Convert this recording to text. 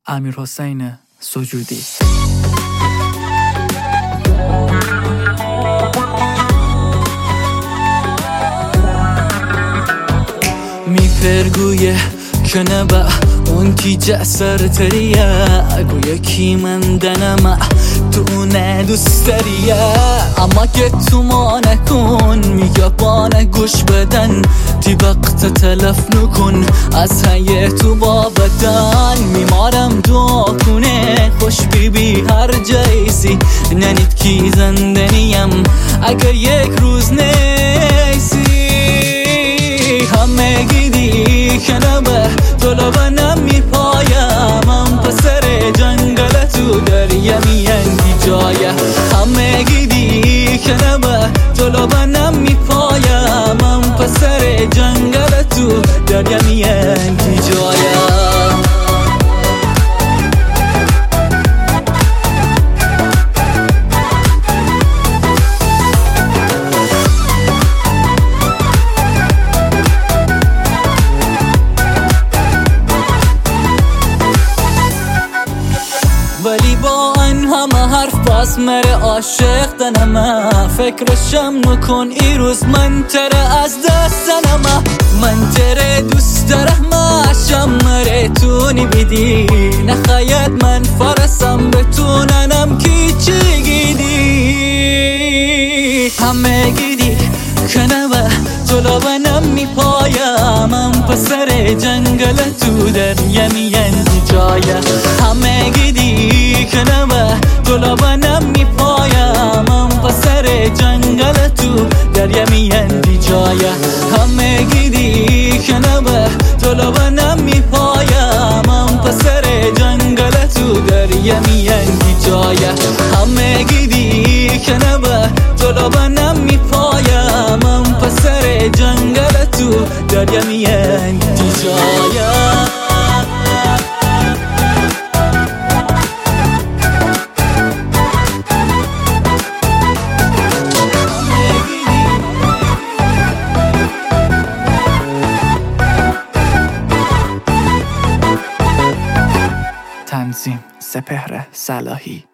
امیرحسین سجودی. میپرگویه که نبا اون کی جسر تریه گویا کی من دنما تو ندوست داریه اما که تو ما نکن میگه بانه گوش بدن تی وقت تلف نکن از هیه تو با بدن میمارم دعا کنه خوش بی هر جایسی ننید کی زندنیم اگه یک روز نیسی همه گیدی که نبه طلبانم میپایم من پسر جنگل تو دریا میندی جایه همه گیدی که نبه طلبانم میپایم من پسر جنگل تو دریا میندی جایه ولی با این همه حرف باز مره عاشق دنمه فکرشم نکن ای روز من تره از دستنمه من تره دوست دارم عشم مره تو نبیدی نخواید من فرسم بتوننم کی چی گیدی همه گیدی کنمه طلبانم میپایم من پسر جنگل تو دریا میندی جایه همه گیدی کنمه طلبانم میپایم من پسر جنگل تو دریا میندی جایه همه گیدی کنمه طلبانم میپایم من پسر جنگل تو دریا میندی جایه همه گیدی کنمه طلبانم میپایم من پسر جنگل تو دریا میندی جایه تنظیم سپهر صلاحی.